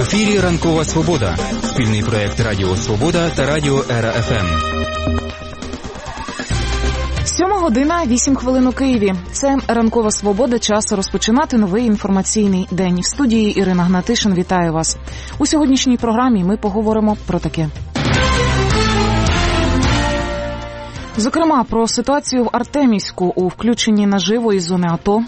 ефірі «Ранкова Свобода» – спільний проєкт Радіо Свобода та Радіо Ера ФМ. 7:08 у Києві. Це «Ранкова Свобода», час розпочинати новий інформаційний день. В студії Ірина Гнатишин, вітаю вас. У сьогоднішній програмі ми поговоримо про таке. Зокрема, про ситуацію в Артемівську у включенні наживо із зони АТО.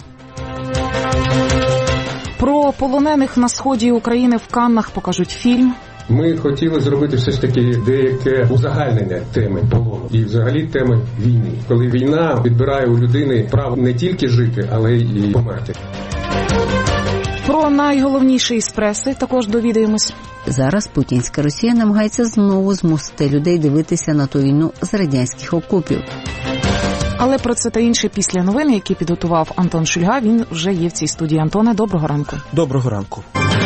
Про полонених на сході України в Каннах покажуть фільм. Ми хотіли зробити все ж таки деяке узагальнення теми полону і взагалі теми війни. Коли війна відбирає у людини право не тільки жити, але й померти. Про найголовніше із преси також довідаємось. Зараз путінська Росія намагається знову змусити людей дивитися на ту війну з радянських окопів. Але про це та інше після новин, які підготував Антон Шульга. Він вже є в цій студії. Антоне, доброго ранку. Доброго ранку.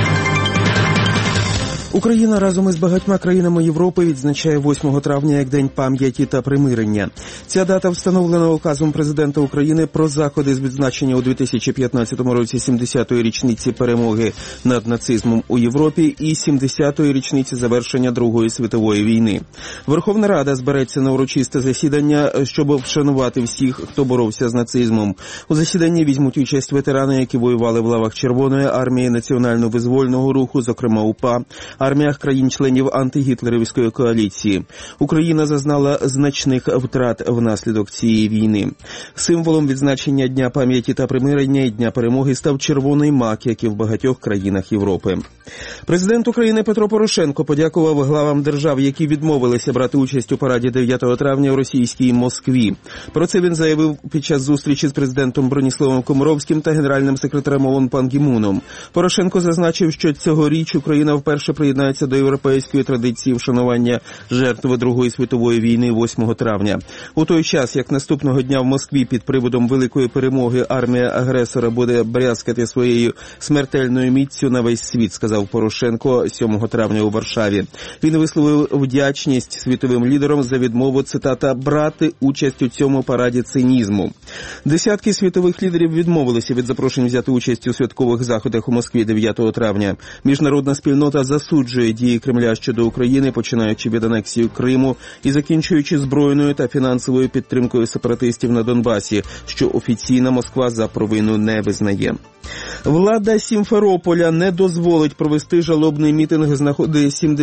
Україна разом із багатьма країнами Європи відзначає 8 травня як День пам'яті та примирення. Ця дата встановлена указом президента України про заходи з відзначення у 2015 році 70-ї річниці перемоги над нацизмом у Європі і 70-ї річниці завершення Другої світової війни. Верховна Рада збереться на урочисте засідання, щоб вшанувати всіх, хто боровся з нацизмом. У засіданні візьмуть участь ветерани, які воювали в лавах Червоної армії, Національно-визвольного руху, зокрема УПА, арміях країн-членів антигітлерівської коаліції. Україна зазнала значних втрат внаслідок цієї війни. Символом відзначення Дня пам'яті та примирення і Дня перемоги став червоний мак, як і в багатьох країнах Європи. Президент України Петро Порошенко подякував главам держав, які відмовилися брати участь у параді 9 травня у російській Москві. Про це він заявив під час зустрічі з президентом Броніславом Комаровським та генеральним секретарем ООН Пан Гі Муном. Порошенко зазначив, що цьогоріч Україна вперше приєднається до європейської традиції вшанування жертв Другої світової війни 8 травня. У той час, як наступного дня в Москві під приводом великої перемоги армія агресора буде брязкати своєю смертельною міццю на весь світ, сказав Порошенко 7 травня у Варшаві. Він висловив вдячність світовим лідерам за відмову, цитата, «брати участь у цьому параді цинізму». Десятки світових лідерів відмовилися від запрошень взяти участь у святкових заходах у Москві 9 травня. Міжнародна спільнота засуджує дії Кремля щодо України, починаючи від анексії Криму і закінчуючи збройною та фінансовою підтримкою сепаратистів на Донбасі, що офіційна Москва за провину не визнає. Влада Сімферополя не дозволить провести жалобний мітинг з нагоди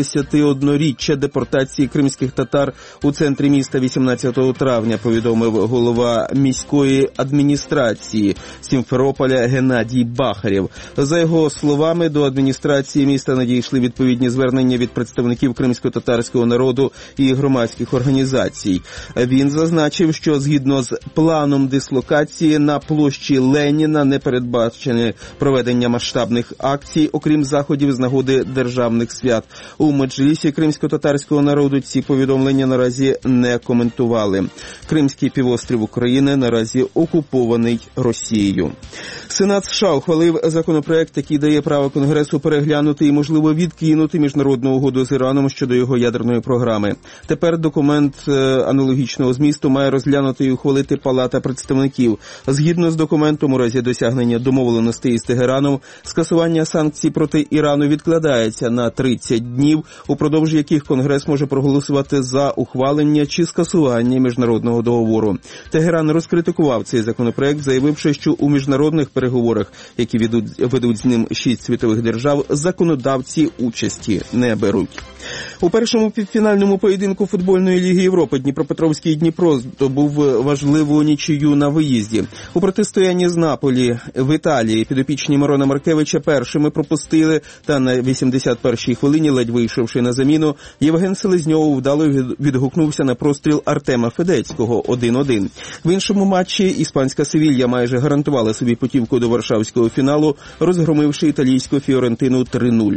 71-річчя депортації кримських татар у центрі міста 18 травня, повідомив голова міської адміністрації Сімферополя Геннадій Бахарєв. За його словами, до адміністрації міста надійшли відповідні звернення від представників кримсько-татарського народу і громадських організацій. Він зазначив, що згідно з планом дислокації на площі Леніна не передбачено проведення масштабних акцій, окрім заходів з нагоди державних свят. У Меджлісі кримсько-татарського народу ці повідомлення наразі не коментували. Кримський півострів України наразі окупований Росією. Сенат США ухвалив законопроект, який дає право Конгресу переглянути і, можливо, відкинути міжнародну угоду з Іраном щодо його ядерної програми. Тепер документ аналогічного змісту має розглянути і ухвалити Палата представників. Згідно з документом, у разі досягнення домовленостей із Тегераном, скасування санкцій проти Ірану відкладається на 30 днів, упродовж яких Конгрес може проголосувати за ухвалення чи скасування міжнародного договору. Тегеран розкритикував цей законопроект, заявивши, що у міжнародних переговорах, які ведуть з ним 6 світових держав, законодавці участі не беруть. У першому півфінальному поєдинку футбольної ліги Європи Дніпропетровський Дніпро здобув важливу нічию на виїзді. У протистоянні з Наполі в Італії підопічні Мирона Маркевича першими пропустили, та на 81-й хвилині, ледь вийшовши на заміну, Євген Селезньов вдало відгукнувся на простріл Артема Федецького 1-1. В іншому матчі іспанська Севілья майже гарантувала собі путівку до варшавського фіналу, розгромивши італійську Фіорентину 3-0.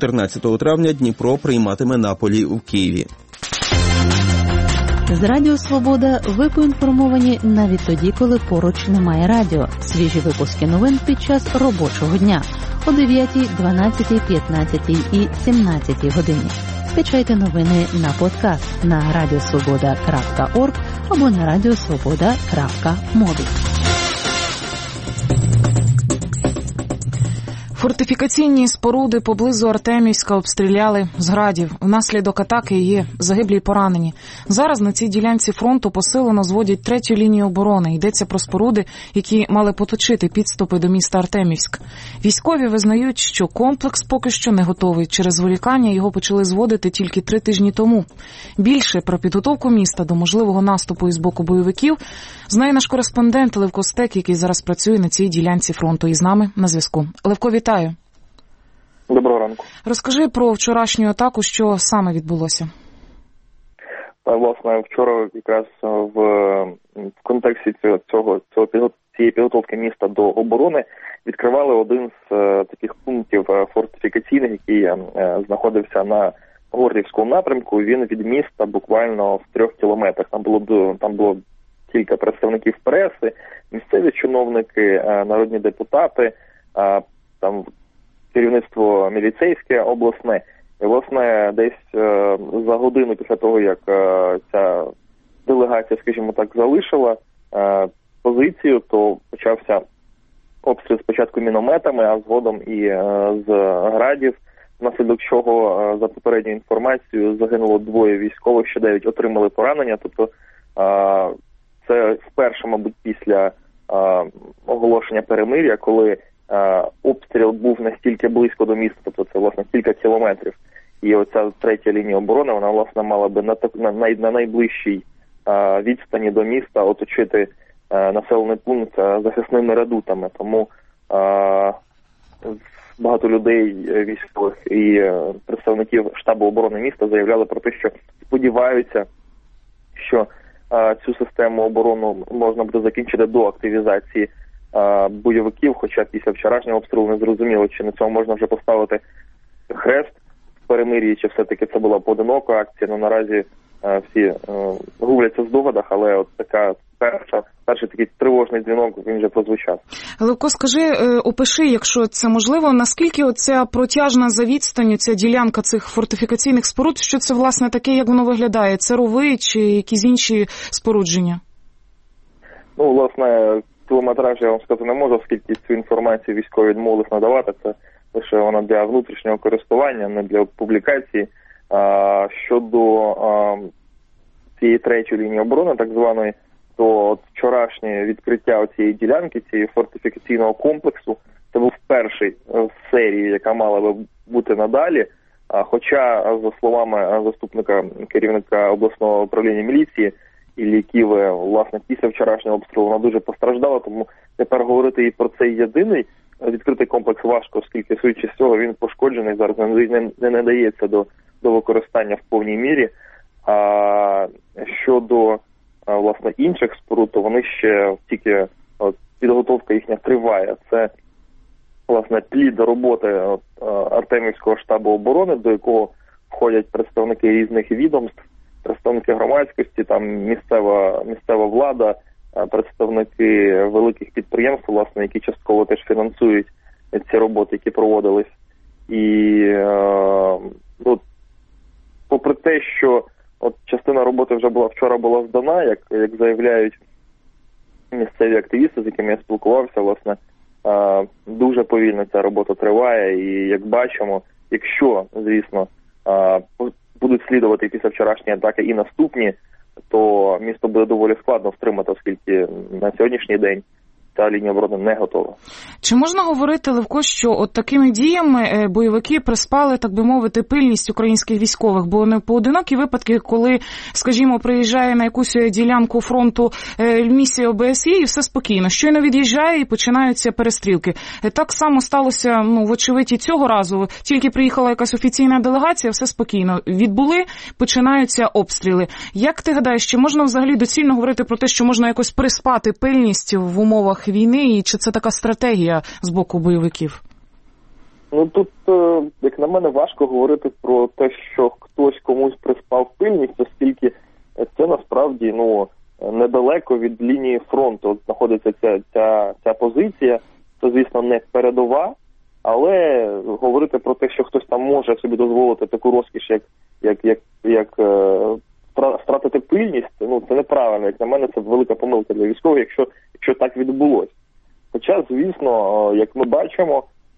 14 травня Дніпро прийматиме Наполі в Києві. З Радіо Свобода ви поінформовані навіть тоді, коли поруч немає радіо. Свіжі випуски новин під час робочого дня о 9, 12, 15 і 17 годині. Скачайте новини на подкаст на radiosvoboda.org або на radiosvoboda.mobi. Фортифікаційні споруди поблизу Артемівська обстріляли з градів. Внаслідок атаки є загиблі й поранені. Зараз на цій ділянці фронту посилено зводять третю лінію оборони. Йдеться про споруди, які мали поточити підступи до міста Артемівськ. Військові визнають, що комплекс поки що не готовий. Через зволікання його почали зводити тільки 3 тижні тому. Більше про підготовку міста до можливого наступу із боку бойовиків знає наш кореспондент Левко Стек, який зараз працює на цій ділянці фронту. І з нами на зв'язку. Левко, вітаю. Доброго ранку. Розкажи про вчорашню атаку, що саме відбулося. Власне, вчора якраз в контексті цієї підготовки міста до оборони відкривали один з таких пунктів фортифікаційних, який знаходився на Горлівському напрямку. Він від міста буквально в 3 кілометрах. Там було кілька представників преси, місцеві чиновники, народні депутати, там керівництво міліцейське, обласне. І, власне, десь за годину після того, як ця делегація, скажімо так, залишила позицію, то почався обстріл спочатку мінометами, а згодом і з градів, внаслідок чого, за попередньою інформацією, загинуло 2 військових, ще 9 отримали поранення. Тобто це вперше, мабуть, після оголошення перемир'я, коли обстріл був настільки близько до міста, тобто це, власне, кілька кілометрів. І оця третя лінія оборони, вона, власне, мала би на найближчій відстані до міста оточити населений пункт захисними редутами. Тому багато людей, військових і представників штабу оборони міста заявляли про те, що сподіваються, що цю систему оборони можна буде закінчити до активізації бойовиків, хоча після вчорашнього обстрілу не зрозуміло, чи на цьому можна вже поставити хрест в перемир'ї, чи все-таки це була поодинока акція. Ну, наразі всі губляться в здогадах, але от така перший такий тривожний дзвінок, він вже прозвучав. Левко, скажи, опиши, якщо це можливо, наскільки оця протяжна за відстанню, ця ділянка цих фортифікаційних споруд, що це, власне, таке, як воно виглядає? Це рови чи якісь інші спорудження? Ну, власне, кілометраж я вам сказати не можу, оскільки цю інформацію військові відмовились надавати. Це лише вона для внутрішнього користування, не для публікації. Щодо цієї третьої лінії оборони, так званої, то от вчорашнє відкриття цієї ділянки, цієї фортифікаційного комплексу, це був перший в серії, яка мала би бути надалі. Хоча, за словами заступника керівника обласного управління міліції Іллі Ківи, власне, після вчорашнього обстрілу вона дуже постраждала, тому тепер говорити і про цей єдиний відкритий комплекс важко, оскільки, судячи з цього, він пошкоджений, зараз не надається до використання в повній мірі. А щодо, власне, інших споруд, то вони ще тільки підготовка їхня триває. Це, власне, плід роботи Артемівського штабу оборони, до якого входять представники різних відомств, представники громадськості, там місцева влада, представники великих підприємств, власне, які частково теж фінансують ці роботи, які проводились. І попри те, що частина роботи вже вчора була здана, як заявляють місцеві активісти, з якими я спілкувався, власне, дуже повільно ця робота триває. І, як бачимо, якщо, звісно, будуть слідувати після вчорашньої атаки і наступні, то місто буде доволі складно втримати, оскільки на сьогоднішній день та лінія оборони не готова. Чи можна говорити, Левко, що от такими діями бойовики приспали, так би мовити, пильність українських військових? Бо не поодинокі випадки, коли, скажімо, приїжджає на якусь ділянку фронту місія ОБСЄ і все спокійно. Щойно від'їжджає і починаються перестрілки. Так само сталося, вочевидь, і цього разу. Тільки приїхала якась офіційна делегація, все спокійно. Відбули, починаються обстріли. Як ти гадаєш, чи можна взагалі доцільно говорити про те, що можна якось приспати пильність в умовах війни, і чи це така стратегія з боку бойовиків? Ну, тут, як на мене, важко говорити про те, що хтось комусь приспав пильність, оскільки це насправді, недалеко від лінії фронту. От знаходиться ця позиція. Це, звісно, не передова, але говорити про те, що хтось там може собі дозволити таку розкіш, як втратити пильність, це неправильно. Як на мене, це велика помилка для військових, якщо так відбулось. Хоча, звісно, як ми бачимо,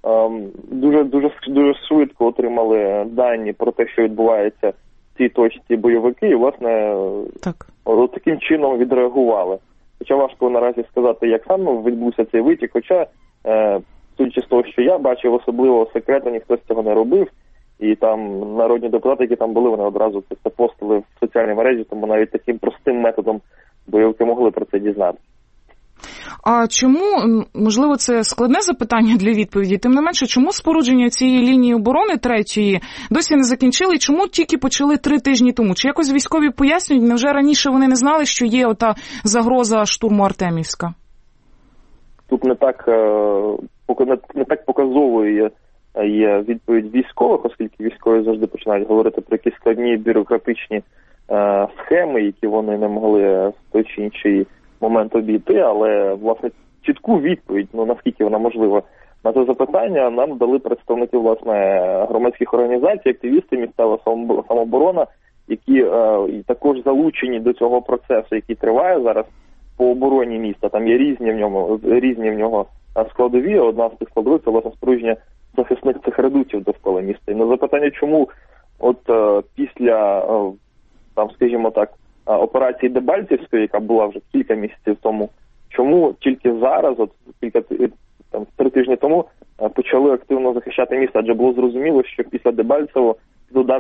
дуже швидко отримали дані про те, що відбувається в цій точці бойовики, і, власне, таким чином відреагували. Хоча важко наразі сказати, як саме відбувся цей витік, хоча, судячи з того, що я бачив, особливо секретно ніхто з цього не робив, і там народні депутати, які там були, вони одразу це постили в соціальній мережі, тому навіть таким простим методом бойовики могли про це дізнатися. А чому, можливо, це складне запитання для відповіді, тим не менше, чому спорудження цієї лінії оборони третьої досі не закінчили, і чому тільки почали 3 тижні тому? Чи якось військові пояснюють, невже раніше вони не знали, що є ота загроза штурму Артемівська? Тут не так показовою є відповідь військових, оскільки військові завжди починають говорити про якісь складні бюрократичні схеми, які вони не могли в той чи інший момент обійти, але, власне, чітку відповідь, наскільки вона можлива, на це запитання нам дали представники, власне, громадських організацій, активісти, місцева самооборона, які також залучені до цього процесу, який триває зараз по обороні міста. Там є різні в нього складові. Одна з цих складових – це, власне, спорудження захисних цих редутів довкола міста. І на запитання, чому після, скажімо так, операції Дебальцівської, яка була вже кілька місяців тому, чому тільки зараз, 3 тижні тому, почали активно захищати місто? Адже було зрозуміло, що після Дебальцево під удар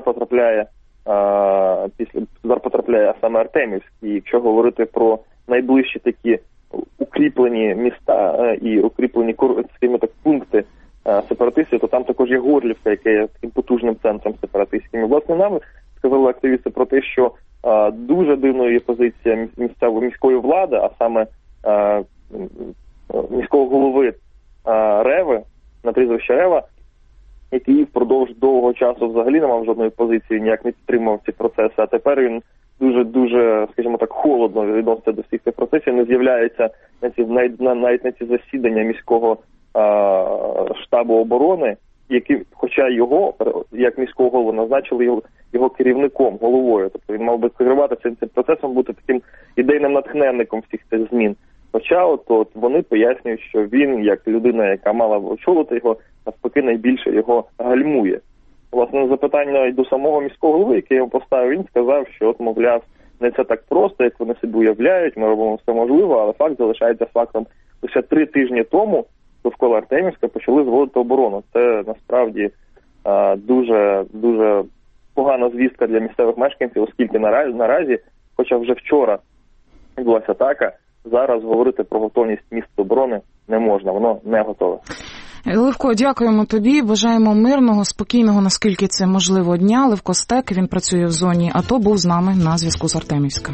потрапляє саме Артемівськ. І якщо говорити про найближчі такі укріплені міста і укріплені, скажімо так, пункти сепаратистів, то там також є Горлівка, яка є таким потужним центром сепаратистським. І, власне, нам сказали активісти про те, що дуже дивною є позиція міської влади, а саме міського голови Реви, на прізвище Рева, який впродовж довгого часу взагалі не мав жодної позиції, ніяк не підтримував ці процеси, а тепер він дуже, скажімо так, холодно відноситься до всіх цих процесів, не з'являється навіть на ці засідання міського штабу оборони, хоча його, як міського голову, назначили його керівником, головою. Тобто він мав би керувати цим процесом, бути таким ідейним натхненником всіх цих змін. Хоча от вони пояснюють, що він, як людина, яка мала очолити його, навпаки, найбільше його гальмує. Власне, на запитання до самого міського голови, яке я йому поставив, він сказав, що, мовляв, не це так просто, як вони собі уявляють, ми робимо все можливе, але факт залишається фактом. Лише 3 тижні тому довкола Артемівська почали зводити оборону. Це, насправді, дуже погана звістка для місцевих мешканців, оскільки наразі, хоча вже вчора відбулася атака, зараз говорити про готовність міст оборони не можна, воно не готове. Левко, дякуємо тобі, бажаємо мирного, спокійного, наскільки це можливо, дня. Левко Стек, він працює в зоні АТО, був з нами на зв'язку з Артемівська.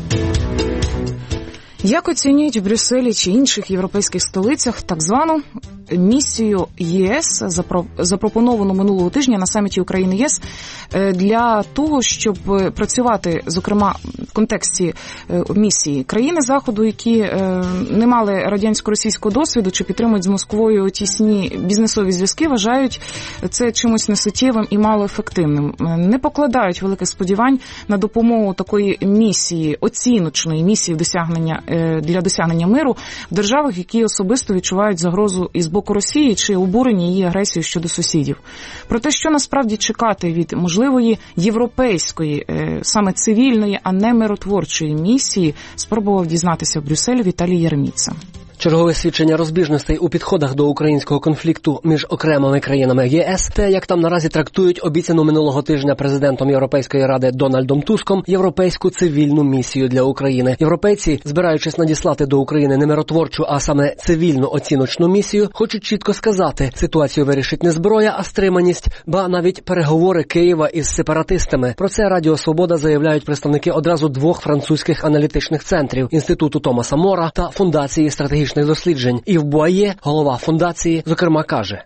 Як оцінюють в Брюсселі чи інших європейських столицях так звану місію ЄС, запропоновану минулого тижня на саміті України-ЄС, для того, щоб працювати, зокрема, в контексті місії країни Заходу, які не мали радянсько-російського досвіду чи підтримують з Москвою тісні бізнесові зв'язки, важають це чимось несуттєвим і малоефективним. Не покладають великих сподівань на допомогу такої місії, оціночної місії для досягнення миру в державах, які особисто відчувають загрозу із боку Росії чи обурені її агресією щодо сусідів. Про те, що насправді чекати від можливої європейської, саме цивільної, а не миротворчої місії, спробував дізнатися в Брюсселі Віталій Єреміца. Чергове свідчення розбіжностей у підходах до українського конфлікту між окремими країнами ЄС, те, як там наразі трактують обіцяну минулого тижня президентом Європейської ради Дональдом Туском європейську цивільну місію для України. Європейці, збираючись надіслати до України не миротворчу, а саме цивільну оціночну місію, хочуть чітко сказати, ситуацію вирішить не зброя, а стриманість, ба навіть переговори Києва із сепаратистами. Про це Радіо Свобода заявляють представники одразу 2 французьких аналітичних центрів – Інституту Томаса Мора та Фундації стратегічних досліджень. І в Буає, голова фундації, зокрема, каже.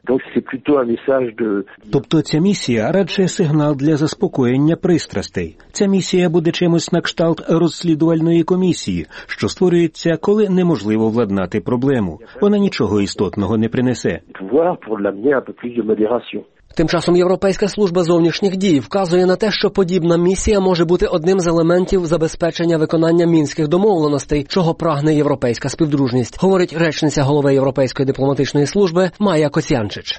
Тобто ця місія радше сигнал для заспокоєння пристрастей. Ця місія буде чимось на кшталт розслідувальної комісії, що створюється, коли неможливо владнати проблему. Вона нічого істотного не принесе. Тим часом Європейська служба зовнішніх дій вказує на те, що подібна місія може бути одним з елементів забезпечення виконання мінських домовленостей, чого прагне європейська співдружність, говорить речниця голови Європейської дипломатичної служби Майя Коцянчич.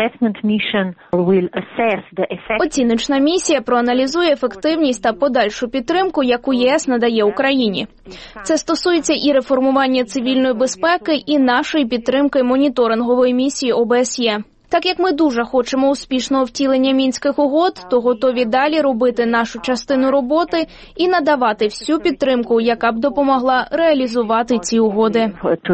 Оціночна місія проаналізує ефективність та подальшу підтримку, яку ЄС надає Україні. Це стосується і реформування цивільної безпеки, і нашої підтримки моніторингової місії ОБСЄ. Так як ми дуже хочемо успішного втілення Мінських угод, то готові далі робити нашу частину роботи і надавати всю підтримку, яка б допомогла реалізувати ці угоди.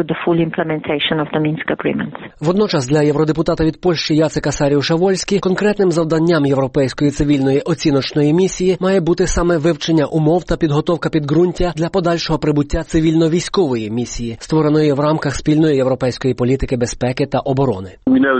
Водночас для євродепутата від Польщі Яцека Саріуша-Вольські конкретним завданням Європейської цивільної оціночної місії має бути саме вивчення умов та підготовка підґрунтя для подальшого прибуття цивільно-військової місії, створеної в рамках спільної європейської політики безпеки та оборони.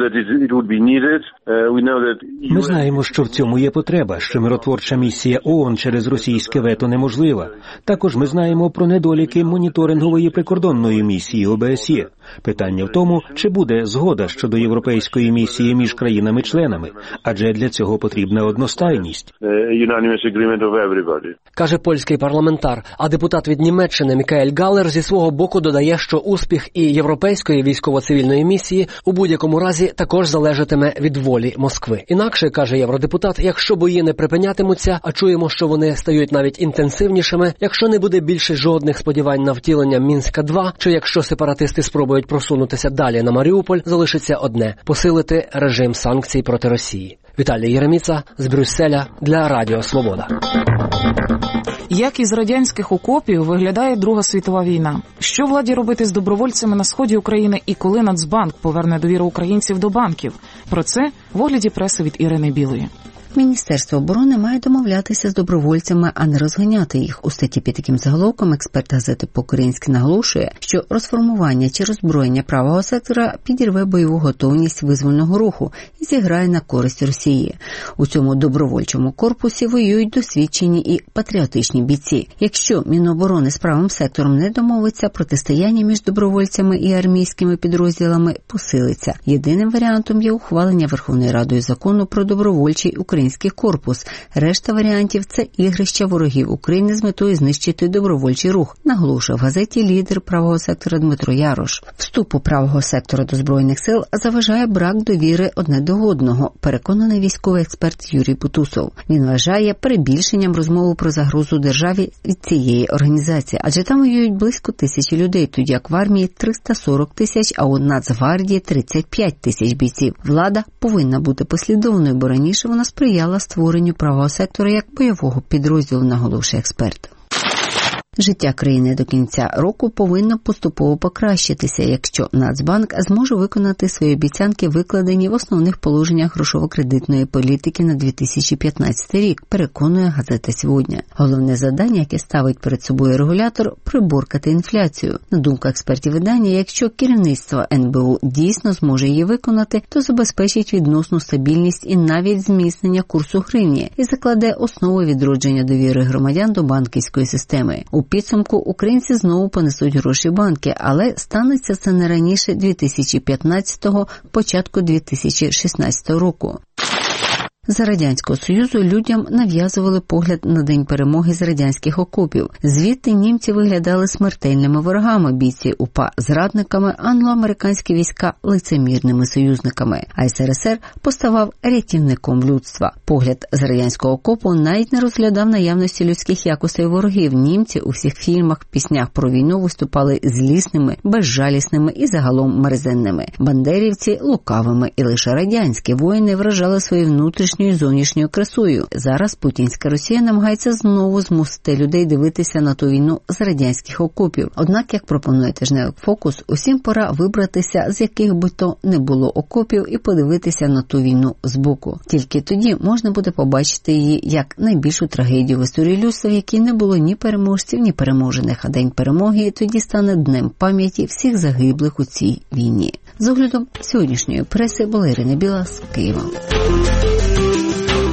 Ми знаємо, що в цьому є потреба, що миротворча місія ООН через російське вето неможлива. Також ми знаємо про недоліки моніторингової прикордонної місії ОБСЄ. Питання в тому, чи буде згода щодо європейської місії між країнами-членами, адже для цього потрібна одностайність. Каже польський парламентар, а депутат від Німеччини Мікаель Галер зі свого боку додає, що успіх і європейської військово-цивільної місії у будь-якому разі також залежатиме від волі Москви. Інакше, каже євродепутат, якщо бої не припинятимуться, а чуємо, що вони стають навіть інтенсивнішими, якщо не буде більше жодних сподівань на втілення Мінська-2, чи якщо сепаратисти спробують просунутися далі на Маріуполь, залишиться одне – посилити режим санкцій проти Росії. Віталій Єреміца з Брюсселя для Радіо Свобода. Як із радянських окопів виглядає Друга світова війна? Що владі робити з добровольцями на сході України і коли Нацбанк поверне довіру українців до банків? Про це в огляді преси від Ірини Білої. Міністерство оборони має домовлятися з добровольцями, а не розганяти їх. У статті під таким заголовком експерт газети «По-українськи» наголошує, що розформування чи роззброєння правого сектора підірве бойову готовність визвольного руху і зіграє на користь Росії. У цьому добровольчому корпусі воюють досвідчені і патріотичні бійці. Якщо Міноборони з правим сектором не домовиться, протистояння між добровольцями і армійськими підрозділами посилиться. Єдиним варіантом є ухвалення Верховною Радою закону про добровольчий український корпус. Решта варіантів – це ігрища ворогів України з метою знищити добровольчий рух, наголошує в газеті лідер правого сектора Дмитро Ярош. Вступу правого сектора до Збройних сил заважає брак довіри одне до одного, переконаний військовий експерт Юрій Бутусов. Він вважає перебільшенням розмову про загрозу державі від цієї організації, адже там воюють близько 1000 людей, тоді як в армії 340 тисяч, а у Нацгвардії 35 тисяч бійців. Влада повинна бути послідовною, бо раніше вона сприяла створенню правого сектора як бойового підрозділу, наголошує експерт. Життя країни до кінця року повинно поступово покращитися, якщо Нацбанк зможе виконати свої обіцянки, викладені в основних положеннях грошово-кредитної політики на 2015 рік, переконує газета «Сьогодні». Головне завдання, яке ставить перед собою регулятор – приборкати інфляцію. На думку експертів видання, якщо керівництво НБУ дійсно зможе її виконати, то забезпечить відносну стабільність і навіть зміцнення курсу гривні і закладе основу відродження довіри громадян до банківської системи. У підсумку українці знову понесуть гроші в банки, але станеться це не раніше 2015-го, початку 2016 року. За Радянського Союзу людям нав'язували погляд на День перемоги з радянських окопів. Звідти німці виглядали смертельними ворогами, бійці УПА – зрадниками, англо-американські війська – лицемірними союзниками. А СРСР поставав рятівником людства. Погляд з радянського окопу навіть не розглядав наявності людських якостей ворогів. Німці у всіх фільмах, піснях про війну виступали злісними, безжалісними і загалом мерзенними. Бандерівці – лукавими, і лише радянські воїни вражали свої внутрішні і зовнішньою красою. Зараз путінська Росія намагається знову змусити людей дивитися на ту війну з радянських окопів. Однак, як пропонує тижневик «Фокус», усім пора вибратися, з яких би то не було окопів, і подивитися на ту війну збоку. Тільки тоді можна буде побачити її як найбільшу трагедію в історії людства, в якій не було ні переможців, ні переможених. А День перемоги тоді стане днем пам'яті всіх загиблих у цій війні. З оглядом сьогоднішньої преси була Ірина Біла з Києва.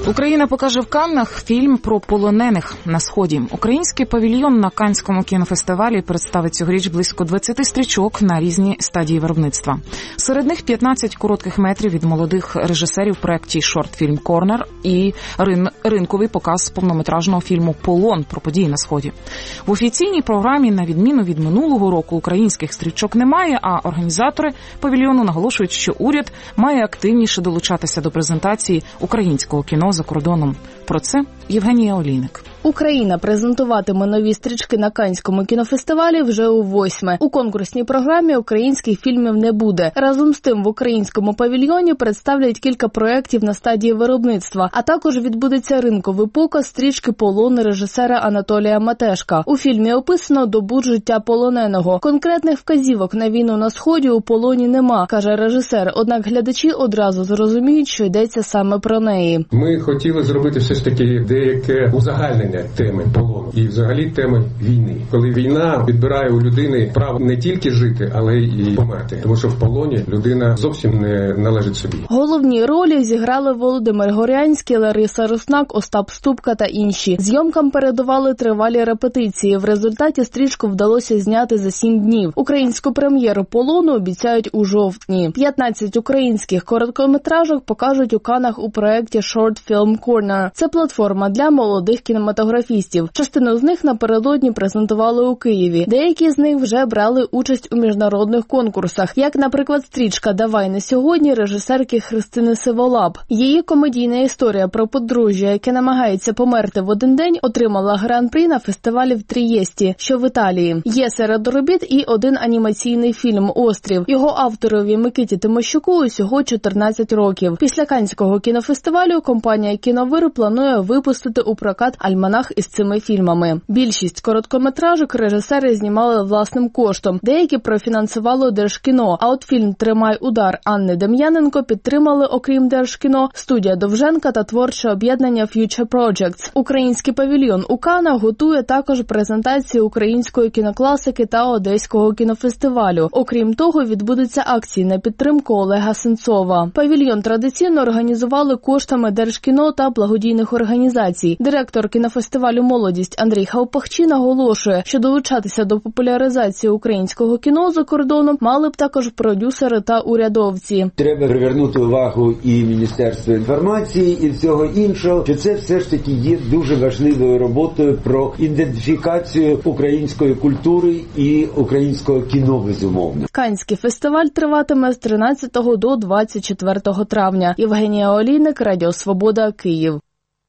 Україна покаже в Каннах фільм про полонених на Сході. Український павільйон на Каннському кінофестивалі представить цьогоріч близько 20 стрічок на різні стадії виробництва. Серед них 15 коротких метрів від молодих режисерів в проєкті «Шорт-фільм Корнер» і ринковий показ повнометражного фільму «Полон» про події на Сході. В офіційній програмі, на відміну від минулого року, українських стрічок немає, а організатори павільйону наголошують, що уряд має активніше долучатися до презентації українського кіно за кордоном. Про це Євгенія Олійник. Україна презентуватиме нові стрічки на Каннському кінофестивалі вже у 8-ме. У конкурсній програмі українських фільмів не буде. Разом з тим в українському павільйоні представлять кілька проєктів на стадії виробництва, а також відбудеться ринковий показ стрічки «Полон» режисера Анатолія Матешка. У фільмі описано добу життя полоненого. Конкретних вказівок на війну на Сході у полоні нема, каже режисер, однак глядачі одразу зрозуміють, що йдеться саме про неї. Ми хотіли зробити все ж таки деяке узагальнення теми полону і взагалі теми війни. Коли війна відбирає у людини право не тільки жити, але й померти. Тому що в полоні людина зовсім не належить собі. Головні ролі зіграли Володимир Горянський, Лариса Руснак, Остап Ступка та інші. Зйомкам передували тривалі репетиції. В результаті стрічку вдалося зняти за 7 днів. Українську прем'єру «Полону» обіцяють у жовтні. 15 українських короткометражок покажуть у Каннах у проєкті «Short-Film Corner». Це платформа для молодих кінематографістів. Частину з них напередодні презентували у Києві. Деякі з них вже брали участь у міжнародних конкурсах, як, наприклад, стрічка «Давай не сьогодні» режисерки Христини Сиволап. Її комедійна історія про подружжя, яке намагається померти в один день, отримала гран-прі на фестивалі в Трієсті, що в Італії. Є серед робіт і один анімаційний фільм «Острів». Його авторові Микиті Тимощуку усього 14 років. Після Каннського кінофестивалю компанія «Кіновир» планує випустити у прокат альманах із цими фільмами. Більшість короткометражок режисери знімали власним коштом. Деякі профінансувало Держкіно. А от фільм «Тримай удар» Анни Дем'яненко підтримали, окрім Держкіно, студія Довженка та творче об'єднання Future Projects. Український павільйон у Каннах готує також презентації української кінокласики та Одеського кінофестивалю. Окрім того, відбудуться акції на підтримку Олега Сенцова. Павільйон традиційно організували коштами Держкіно та благодійних організацій. Директор кінофестивалю «Молодість» Андрій Хавпахчі наголошує, що долучатися до популяризації українського кіно за кордоном мали б також продюсери та урядовці. Треба привернути увагу і Міністерства інформації, і всього іншого, що це все ж таки є дуже важливою роботою про ідентифікацію української культури і українського кіно, безумовно. Каннський фестиваль триватиме з 13 до 24 травня. Євгенія Олійник, Радіо Свобода, Київ.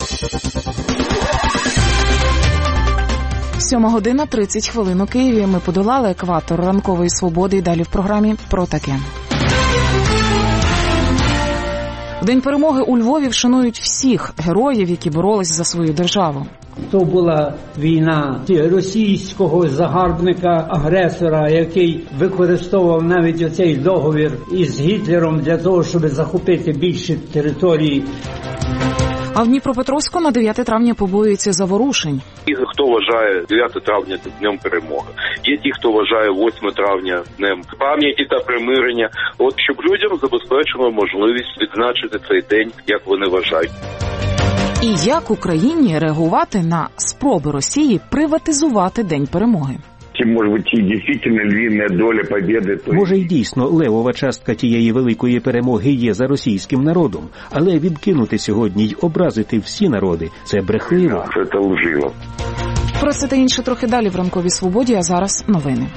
7:30 у Києві. Ми подолали екватор ранкової свободи і далі в програмі про таке. В День перемоги у Львові вшанують всіх героїв, які боролись за свою державу. То була війна російського загарбника-агресора, який використовував навіть оцей договір із Гітлером для того, щоб захопити більше території. А в Дніпропетровську на 9 травня побоюються заворушень. Ті, хто вважає 9 травня днем перемоги. Є ті, хто вважає 8 травня днем пам'яті та примирення. От щоб людям забезпечено можливість відзначити цей день, як вони вважають. І як Україні реагувати на спроби Росії приватизувати День перемоги? Може бути, і дійсно львівна доля побєди. Може, й дійсно левова частка тієї великої перемоги є за російським народом, але відкинути сьогодні й образити всі народи – це брехливо. Це лживо. Про це та інше трохи далі в ранковій свободі, а зараз новини.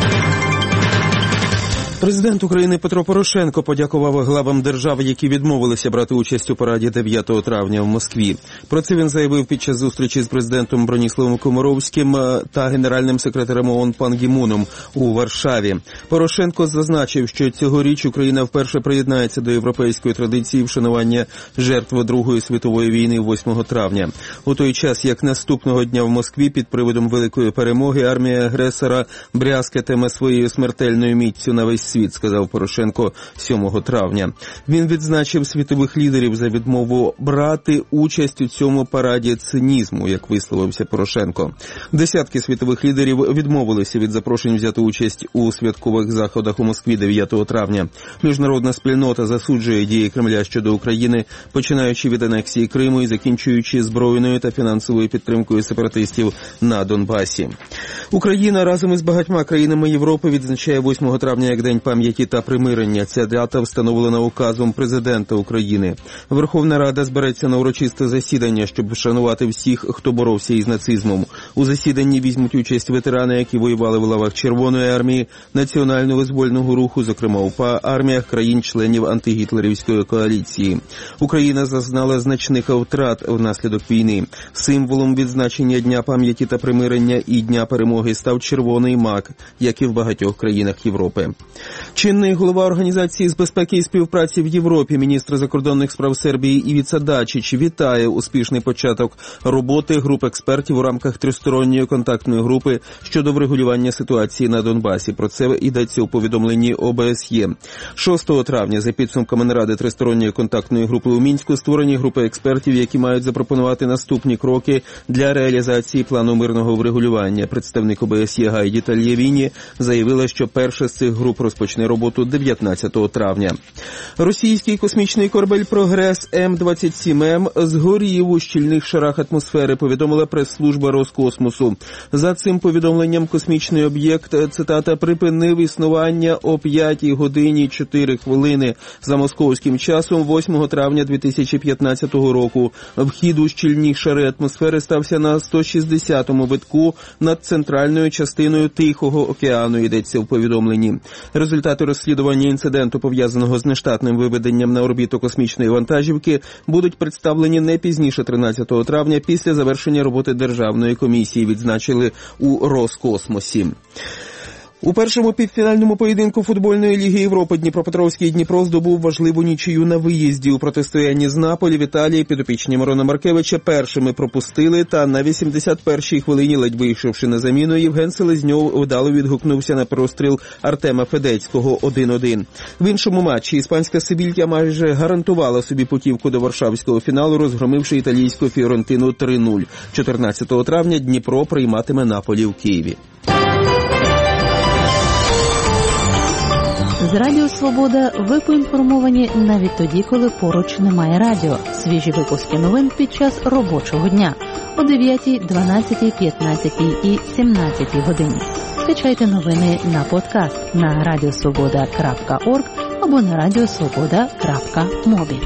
Президент України Петро Порошенко подякував главам держав, які відмовилися брати участь у параді 9 травня в Москві. Про це він заявив під час зустрічі з президентом Броніславом Комаровським та генеральним секретарем ООН Пан Гі Муном у Варшаві. Порошенко зазначив, що цьогоріч Україна вперше приєднається до європейської традиції вшанування жертв Другої світової війни 8 травня. У той час, як наступного дня в Москві під приводом великої перемоги армія агресора брязкатиме своєю смертельною міттю на весь світ, сказав Порошенко 7 травня. Він відзначив світових лідерів за відмову брати участь у цьому параді цинізму, як висловився Порошенко. Десятки світових лідерів відмовилися від запрошень взяти участь у святкових заходах у Москві 9 травня. Міжнародна спільнота засуджує дії Кремля щодо України, починаючи від анексії Криму і закінчуючи збройною та фінансовою підтримкою сепаратистів на Донбасі. Україна разом із багатьма країнами Європи відзначає 8 травня як День пам'яті та примирення. Ця дата встановлена указом президента України. Верховна Рада збереться на урочисте засідання, щоб вшанувати всіх, хто боровся із нацизмом. У засіданні візьмуть участь ветерани, які воювали в лавах Червоної армії, Національно-визвольного руху, зокрема УПА, арміях країн-членів антигітлерівської коаліції. Україна зазнала значних втрат внаслідок війни. Символом відзначення Дня пам'яті та примирення і Дня перемоги став червоний мак, як і в багатьох країнах Європи. Чинний голова Організації з безпеки і співпраці в Європі, міністр закордонних справ Сербії Івіца Дачич вітає успішний початок роботи груп експертів у рамках тристоронньої контактної групи щодо врегулювання ситуації на Донбасі. Про це йдеться у повідомленні ОБСЄ. 6 травня за підсумками наради тристоронньої контактної групи у Мінську створені групи експертів, які мають запропонувати наступні кроки для реалізації плану мирного врегулювання. Представник ОБСЄ Гайді Тальєвіні заявила, що перша з цих груп розпочне роботу 19 травня. Російський космічний корабель «Прогрес М-27М» згорів у щільних шарах атмосфери, повідомила прес-служба Роскосмосу. За цим повідомленням космічний об'єкт, цитата, припинив існування о 5 годині 4 хвилини за московським часом 8 травня 2015 року. Вхід у щільні шари атмосфери стався на 160-му витку над центральною частиною Тихого океану, йдеться в повідомленні. Результати розслідування інциденту, пов'язаного з нештатним виведенням на орбіту космічної вантажівки, будуть представлені не пізніше 13 травня після завершення роботи Державної комісії, відзначили у Роскосмосі. У першому півфінальному поєдинку футбольної ліги Європи Дніпропетровський Дніпро здобув важливу нічию на виїзді. У протистоянні з Наполі в Італії підопічні Мирона Маркевича першими пропустили, та на 81-й хвилині, ледь вийшовши на заміну, Євген Селезньов вдало відгукнувся на простріл Артема Федецького 1-1. В іншому матчі іспанська Севілья майже гарантувала собі путівку до варшавського фіналу, розгромивши італійську Фіорентину 3-0. 14 травня Дніпро прийматиме Наполі в Києві. З Радіо Свобода ви поінформовані навіть тоді, коли поруч немає радіо. Свіжі випуски новин під час робочого дня о 9, 12, 15 і 17 годині. Скачайте новини на подкаст на radiosvoboda.org або на radiosvoboda.mobi.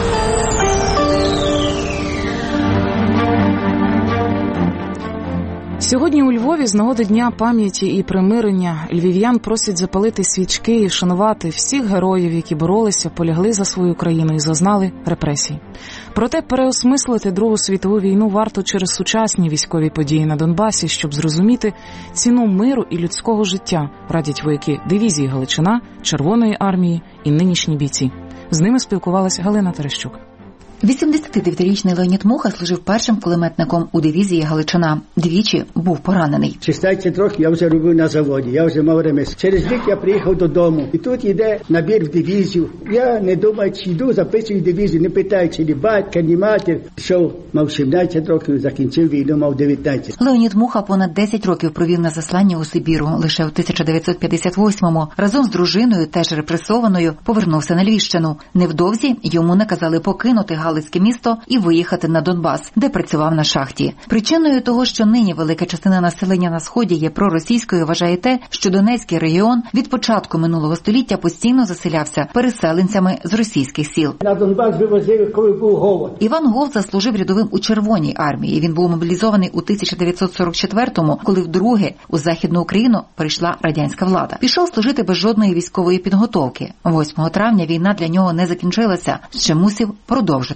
Сьогодні у Львові з нагоди Дня пам'яті і примирення львів'ян просять запалити свічки і шанувати всіх героїв, які боролися, полягли за свою країну і зазнали репресій. Проте переосмислити Другу світову війну варто через сучасні військові події на Донбасі, щоб зрозуміти ціну миру і людського життя, радять вояки дивізії Галичина, Червоної армії і нинішні бійці. З ними спілкувалася Галина Терещук. 89-річний Леонід Муха служив першим кулеметником у дивізії Галичина. Двічі був поранений. 16 років я вже робив на заводі, я вже мав ремесл. Через рік я приїхав додому. І тут йде набір в дивізію. Я не думаю, чи йду, записую дивізію, не питаю, чи ні батька, ні матір. Пішов, мав 17 років, закінчив війну, мав 19. Леонід Муха понад 10 років провів на засланні у Сибіру. Лише в 1958-му разом з дружиною, теж репресованою, повернувся на Львівщину. Невдовзі йому наказали покинути Галицьке місто і виїхати на Донбас, де працював на шахті. Причиною того, що нині велика частина населення на Сході є проросійською, вважає те, що Донецький регіон від початку минулого століття постійно заселявся переселенцями з російських сіл. На Донбас вивозили, коли був голод. Іван Говза служив рядовим у Червоній армії. Він був мобілізований у 1944-му, коли вдруге у Західну Україну прийшла радянська влада. Пішов служити без жодної військової підготовки. 8 травня війна для нього не закінчилася, ще мусив продовжити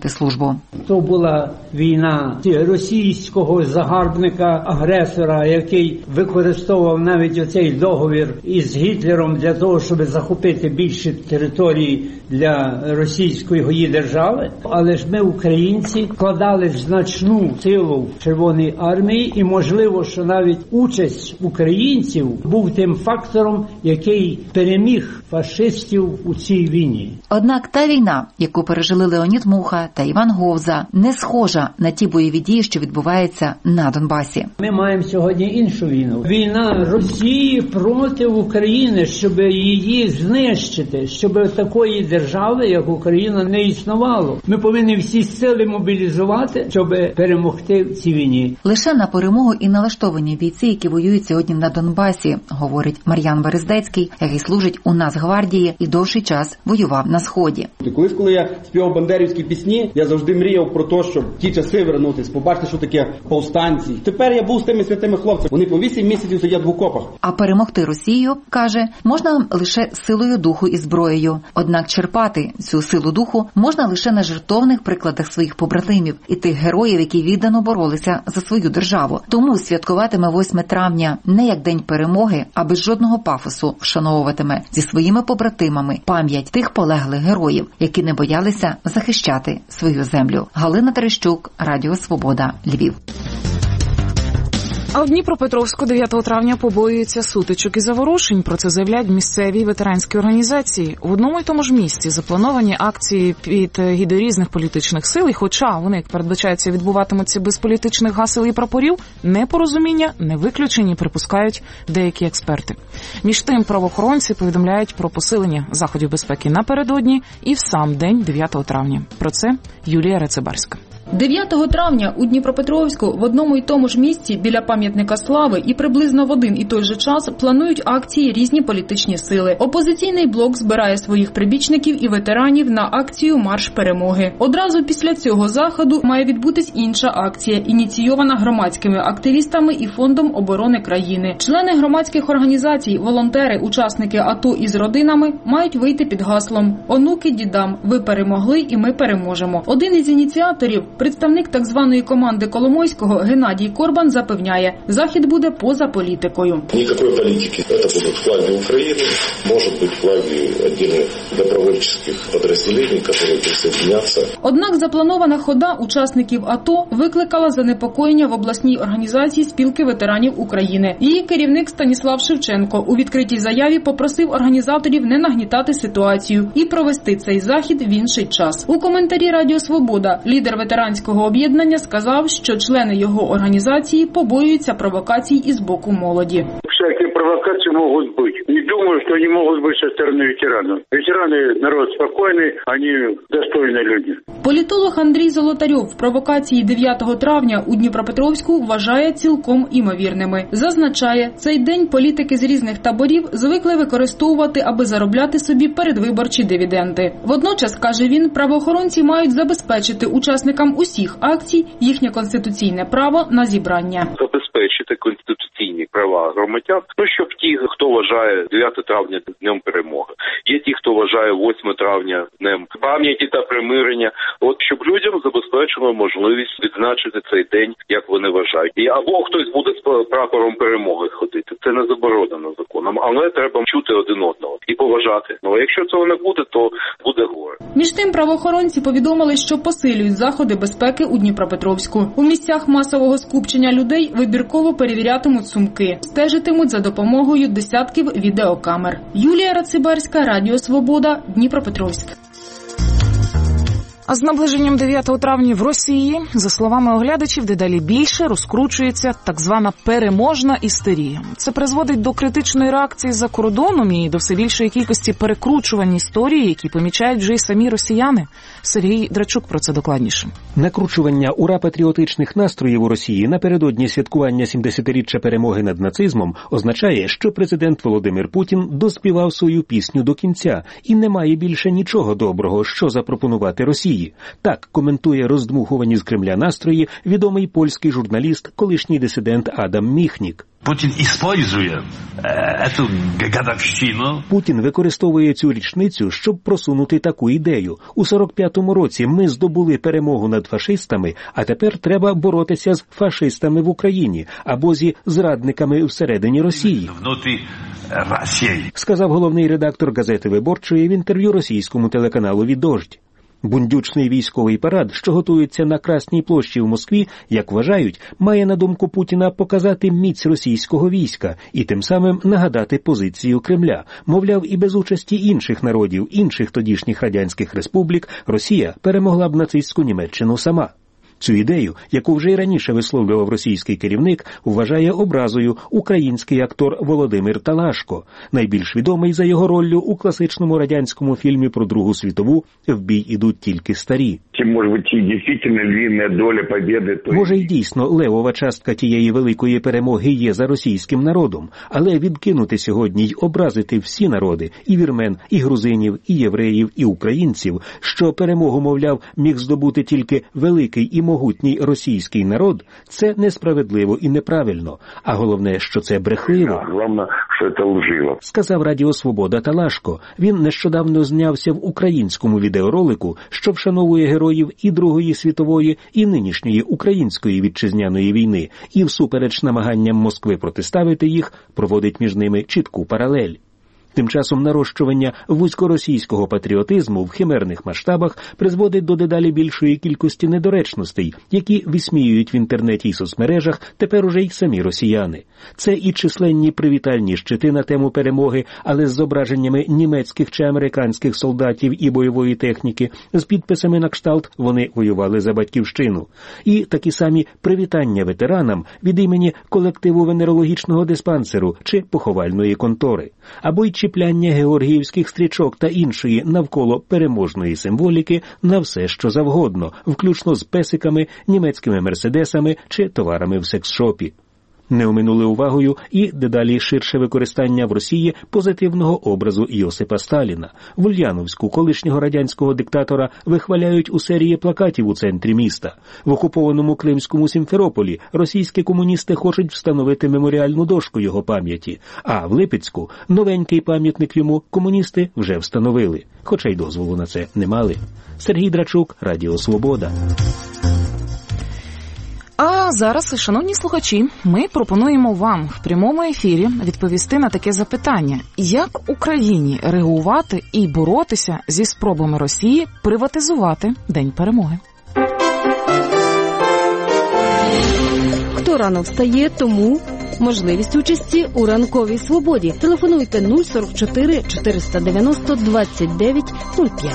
нести службу. То була війна російського загарбника-агресора, який використовував навіть оцей договір із Гітлером для того, щоб захопити більше території для російської держави. Але ж ми, українці, вкладали значну силу в Червоній армії, і можливо, що навіть участь українців був тим фактором, який переміг фашистів у цій війні. Однак та війна, яку пережили Леонід Муха та Іван Говза, не схожа на ті бойові дії, що відбуваються на Донбасі. Ми маємо сьогодні іншу війну. Війна Росії проти України, щоб її знищити, щоб такої держави, як Україна, не існувало. Ми повинні всі сили мобілізувати, щоб перемогти в цій війні. Лише на перемогу і налаштовані бійці, які воюють сьогодні на Донбасі, говорить Мар'ян Берездецький, який служить у Нацгвардії і довший час воював на Сході. Коли я співав бандерівські пісні, я завжди мріяв про те, щоб ті часи вернутись, побачити, що таке повстанці. Тепер я був з тими святими хлопцями. Вони по 8 місяців сидять в окопах. А перемогти Росію, каже, можна лише силою духу і зброєю. Однак черпати цю силу духу можна лише на жертовних прикладах своїх побратимів і тих героїв, які віддано боролися за свою державу. Тому святкуватиме 8 травня не як День перемоги, а без жодного пафосу вшановуватиме зі своїми побратимами пам'ять тих полеглих героїв, які не боялися захищати свою землю. Галина Терещук, Радіо Свобода, Львів. А в Дніпропетровську 9 травня побоюються сутичок і заворушень. Про це заявляють місцеві ветеранські організації. В одному й тому ж місці заплановані акції під гідою різних політичних сил, і хоча вони, як передбачається, відбуватимуться без політичних гасел і прапорів, непорозуміння не виключені, припускають деякі експерти. Між тим, правоохоронці повідомляють про посилення заходів безпеки напередодні і в сам день 9 травня. Про це Юлія Рецебарська. 9 травня у Дніпропетровську в одному й тому ж місці біля пам'ятника Слави і приблизно в один і той же час планують акції різні політичні сили. Опозиційний блок збирає своїх прибічників і ветеранів на акцію «Марш перемоги». Одразу після цього заходу має відбутись інша акція, ініційована громадськими активістами і Фондом оборони країни. Члени громадських організацій, волонтери, учасники АТО із родинами мають вийти під гаслом «Онуки дідам, ви перемогли і ми переможемо». Один із ініціаторів, представник так званої команди Коломойського Геннадій Корбан запевняє, захід буде поза політикою. Ніякої політики. Це будуть флаги України, можуть бути флаги окремих добровольчих підрозділень, які присоединяться. Однак запланована хода учасників АТО викликала занепокоєння в обласній організації спілки ветеранів України. Її керівник Станіслав Шевченко у відкритій заяві попросив організаторів не нагнітати ситуацію і провести цей захід в інший час. У коментарі Радіо Свобода лідер ветеранського об'єднання сказав, що члени його організації побоюються провокацій із боку молоді. Всякие провокации могут быть. Не думаю, что они могут быть со стороны ветеранов. Ветераны – народ спокойный, они достойные люди. Політолог Андрій Золотарьов провокації 9 травня у Дніпропетровську вважає цілком імовірними. Зазначає, цей день політики з різних таборів звикли використовувати, аби заробляти собі передвиборчі дивіденди. Водночас, каже він, правоохоронці мають забезпечити учасникам усіх акцій їхнє конституційне право на зібрання. Забезпечити конституційні права громадян, щоб ті, хто вважає 9 травня днем перемоги, є ті, хто вважає 8 травня днем пам'яті та примирення, щоб людям забезпечено можливість відзначити цей день, як вони вважають. Або хтось буде з прапором перемоги ходити. Це не заборонено законом, але треба чути один одного і поважати. Якщо цього не буде, то буде горе. Між тим, правоохоронці повідомили, що посилюють заходи безпеки у Дніпропетровську. У місцях масового скупчення людей вибірково перевірятимуть сумки, стежитимуть за допомогою десятків відеокамер. Юлія Рацибарська, Радіо Свобода, Дніпропетровськ. А з наближенням 9 травня в Росії, за словами оглядачів, дедалі більше розкручується так звана переможна істерія. Це призводить до критичної реакції за кордоном і до все більшої кількості перекручувань історії, які помічають вже й самі росіяни. Сергій Драчук про це докладніше. Накручування ура-патріотичних настроїв у Росії напередодні святкування 70-річчя перемоги над нацизмом означає, що президент Володимир Путін доспівав свою пісню до кінця і не має більше нічого доброго, що запропонувати Росії. Так коментує роздмухувані з Кремля настрої відомий польський журналіст, колишній дисидент Адам Міхнік. Путін використовує цю річницю, щоб просунути таку ідею. У 45-му році ми здобули перемогу над фашистами, а тепер треба боротися з фашистами в Україні або зі зрадниками всередині Росії. Сказав головний редактор газети «Виборчої» в інтерв'ю російському телеканалу «Дождь». Бундючний військовий парад, що готується на Красній площі в Москві, як вважають, має, на думку Путіна, показати міць російського війська і тим самим нагадати позицію Кремля. Мовляв, і без участі інших народів, інших тодішніх радянських республік, Росія перемогла б нацистську Німеччину сама. Цю ідею, яку вже й раніше висловлював російський керівник, вважає образою український актор Володимир Талашко, найбільш відомий за його роллю у класичному радянському фільмі про Другу світову «В бій ідуть тільки старі». Може, й дійсно левова частка тієї великої перемоги є за російським народом, але відкинути сьогодні й образити всі народи, і вірмен, і грузинів, і євреїв, і українців, що перемогу, мовляв, міг здобути тільки великий і могутній російський народ, це несправедливо і неправильно. А головне, що це брехливо. Сказав Радіо Свобода Талашко. Він нещодавно знявся в українському відеоролику, що вшановує героїв і Другої світової, і нинішньої української вітчизняної війни, і всупереч намаганням Москви протиставити їх, проводить між ними чітку паралель. Тим часом нарощування вузькоросійського патріотизму в химерних масштабах призводить до дедалі більшої кількості недоречностей, які висміюють в інтернеті й соцмережах тепер уже й самі росіяни. Це і численні привітальні щити на тему перемоги, але з зображеннями німецьких чи американських солдатів і бойової техніки, з підписами на кшталт «Вони воювали за батьківщину». І такі самі привітання ветеранам від імені колективу венерологічного диспансеру чи поховальної контори. Або й чіпляння георгіївських стрічок та іншої навколо переможної символіки на все, що завгодно, включно з песиками, німецькими мерседесами чи товарами в секс-шопі. Не оминули увагою і дедалі ширше використання в Росії позитивного образу Йосипа Сталіна. В Ульяновську колишнього радянського диктатора вихваляють у серії плакатів у центрі міста. В окупованому Кримському Сімферополі російські комуністи хочуть встановити меморіальну дошку його пам'яті, а в Липецьку новенький пам'ятник йому комуністи вже встановили, хоча й дозволу на це не мали. Сергій Драчук, Радіо Свобода. А зараз, шановні слухачі, ми пропонуємо вам в прямому ефірі відповісти на таке запитання. Як Україні реагувати і боротися зі спробами Росії приватизувати День перемоги? Хто рано встає, тому можливість участі у ранковій свободі. Телефонуйте 044 490 29 05.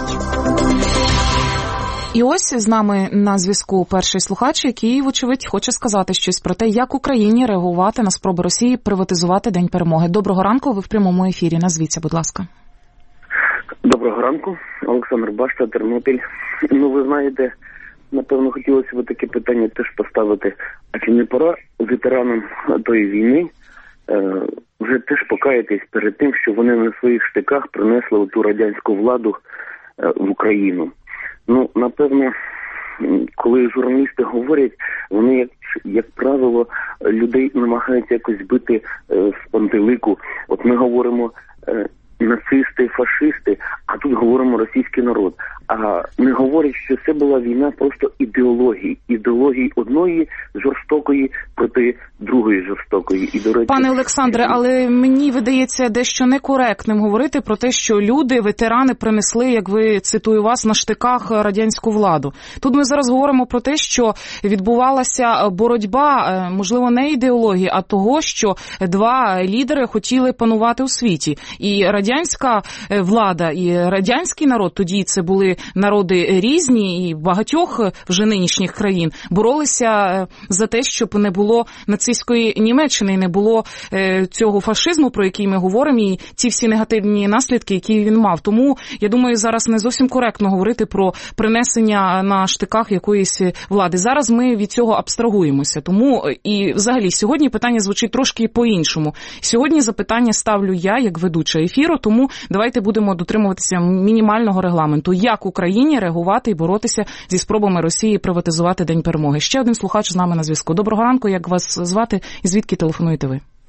І ось з нами на зв'язку перший слухач, який, вочевидь, хоче сказати щось про те, як Україні реагувати на спроби Росії приватизувати День перемоги. Доброго ранку, ви в прямому ефірі. Назвіться, будь ласка. Доброго ранку, Олександр Башта, Тернопіль. Ви знаєте, напевно, хотілося б таке питання теж поставити. А чи не пора ветеранам тої війни вже теж покаятись перед тим, що вони на своїх штиках принесли ту радянську владу в Україну? Напевно, коли журналісти говорять, вони, як правило, людей намагаються якось збити з пантелику. От ми говоримо нацисти, фашисти, а тут говоримо російський народ. А не говорять, що це була війна просто ідеології одної жорстокої проти другої жорстокої. І, до речі, пане Олександре, але мені видається дещо некоректним говорити про те, що люди, ветерани принесли, як ви, цитую вас, на штиках радянську владу. Тут ми зараз говоримо про те, що відбувалася боротьба, можливо, не ідеології, а того, що два лідери хотіли панувати у світі. І радянська влада, і радянський народ, тоді це були народи різні, і багатьох вже нинішніх країн боролися за те, щоб не було нацистської Німеччини, не було цього фашизму, про який ми говоримо, і ці всі негативні наслідки, які він мав. Тому, я думаю, зараз не зовсім коректно говорити про принесення на штиках якоїсь влади. Зараз ми від цього абстрагуємося. Тому, і взагалі, сьогодні питання звучить трошки по-іншому. Сьогодні запитання ставлю я, як ведуча ефіру, тому давайте будемо дотримуватися мінімального регламенту. Як Україні реагувати і боротися зі спробами Росії приватизувати День перемоги? Ще один слухач з нами на зв'язку. Доброго ранку, як вас звати і звідки телефонуєте ви?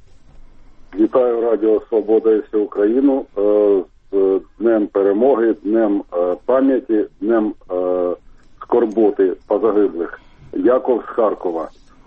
Вітаю Радіо Свобода і всю Україну з Днем Перемоги, Днем пам'яті, Днем скорботи по загиблих. Яков з Харкова.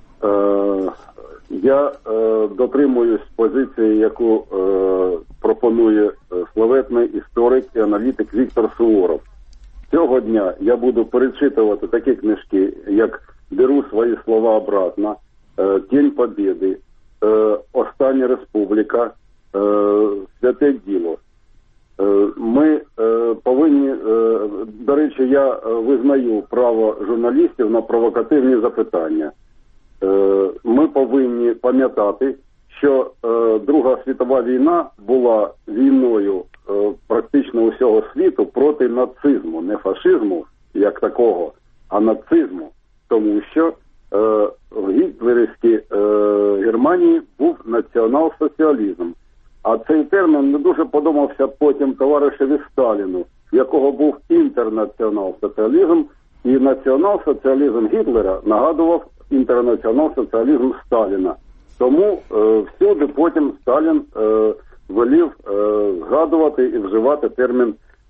Я дотримуюсь позиції, яку пропонує славетний історик і аналітик Віктор Суворов. Цього дня я буду перечитувати такі книжки, як «Беру свої слова обратно», «Тінь Побєди», «Остання республіка», «Святе діло». Ми повинні, до речі, я визнаю право журналістів на провокативні запитання. Ми повинні пам'ятати, що Друга світова війна була війною практично усього світу проти нацизму, не фашизму як такого, а нацизму, тому що в гітлерівській Германії був націонал-соціалізм. А цей термін не дуже подобався потім товаришеві Сталіну, в якого був інтернаціонал-соціалізм, і націонал-соціалізм Гітлера нагадував інтернаціонал-соціалізм Сталіна. Тому всюди потім Сталін велів згадувати і вживати термін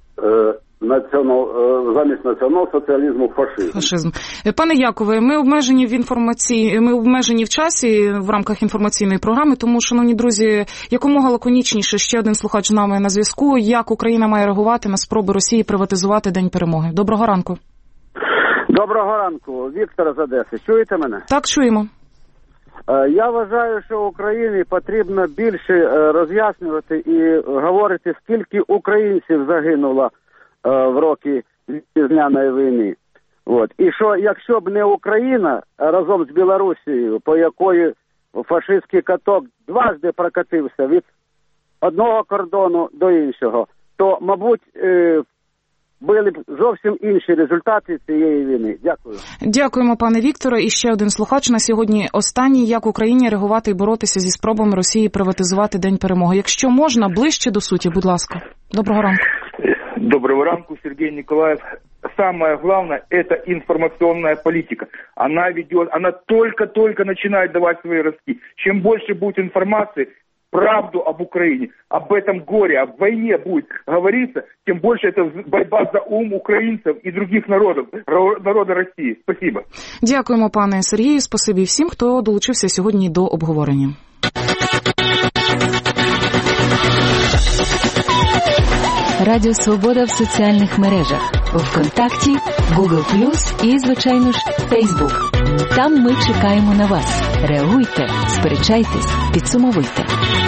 замість націонал-соціалізму фашизм. Пане Якове, ми обмежені в часі в рамках інформаційної програми, тому, шановні друзі, якомога лаконічніше, ще один слухач з нами на зв'язку. Як Україна має реагувати на спроби Росії приватизувати День Перемоги? Доброго ранку. Доброго ранку. Віктор з Одеси. Чуєте мене? Так, чуємо. Я вважаю, що Україні потрібно більше роз'яснювати і говорити, скільки українців загинуло в роки вітчизняної війни. І що, якщо б не Україна разом з Білорусією, по якої фашистський каток дважди прокатився від одного кордону до іншого, то, мабуть, були б зовсім інші результати цієї війни. Дякую. Дякуємо, пане Вікторе. І ще один слухач на сьогодні останній. Як Україні реагувати і боротися зі спробами Росії приватизувати День Перемоги? Якщо можна, ближче до суті, будь ласка. Доброго ранку. Доброго ранку, Сергей Николаев. Самое главное – это информационная политика. Она только-только начинает давать свои ростки. Чем больше будет информации, правду об Украине, об этом горе, об войне будет говориться, тем больше это борьба за ум украинцев и других народов, народа России. Спасибо. Дякуємо, пане Сергію. Спасибі всім, хто долучився сьогодні до обговорення. Радіо Свобода в соціальних мережах. ВКонтакті, Google+, і, звичайно ж, Facebook. Там ми чекаємо на вас. Реагуйте, сперечайтесь, підсумовуйте.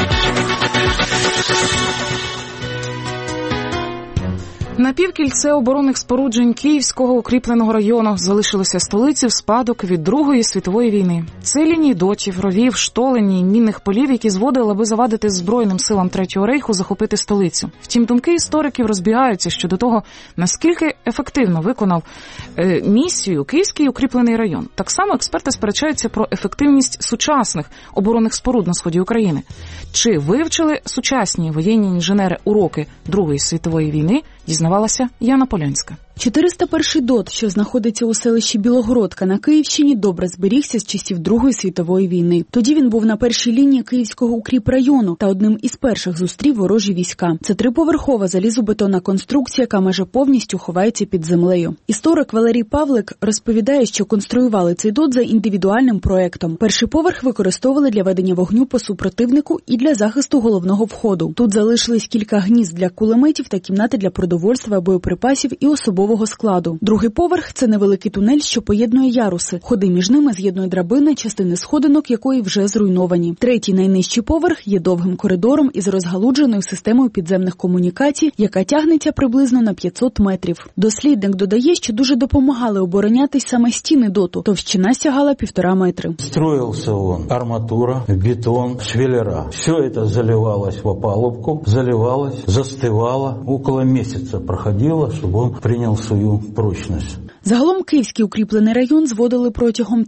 Напівкільце оборонних споруджень Київського укріпленого району залишилося столиці в спадок від Другої світової війни. Це лінії дотів, ровів, штолені, мінних полів, які зводили, аби завадити Збройним силам Третього Рейху захопити столицю. Втім, думки істориків розбігаються щодо того, наскільки ефективно виконав місію Київський укріплений район. Так само експерти сперечаються про ефективність сучасних оборонних споруд на сході України. Чи вивчили сучасні воєнні інженери уроки Другої світової війни, дізнавалася Яна Полянська. 401-й ДОТ, що знаходиться у селищі Білогородка на Київщині, добре зберігся з часів Другої світової війни. Тоді він був на першій лінії Київського укріпрайону та одним із перших зустрів ворожі війська. Це триповерхова залізобетонна конструкція, яка майже повністю ховається під землею. Історик Валерій Павлик розповідає, що конструювали цей ДОТ за індивідуальним проектом. Перший поверх використовували для ведення вогню по супротивнику і для захисту головного входу. Тут залишились кілька гнізд для кулеметів та кімнати для продовольства, боєприпасів і особового складу. Другий поверх – це невеликий тунель, що поєднує яруси. Ходи між ними з'єднує драбина, частини сходинок якої вже зруйновані. Третій, найнижчий поверх є довгим коридором із розгалудженою системою підземних комунікацій, яка тягнеться приблизно на 500 метрів. Дослідник додає, що дуже допомагали оборонятись саме стіни ДОТу. Товщина сягала 1,5 метри. Строился он, арматура, бетон, швеллера. Все это заливалось в опалубку, заливалось, застывало. Около месяца проходило, чтобы он принял свою прочность. Загалом Київський укріплений район зводили протягом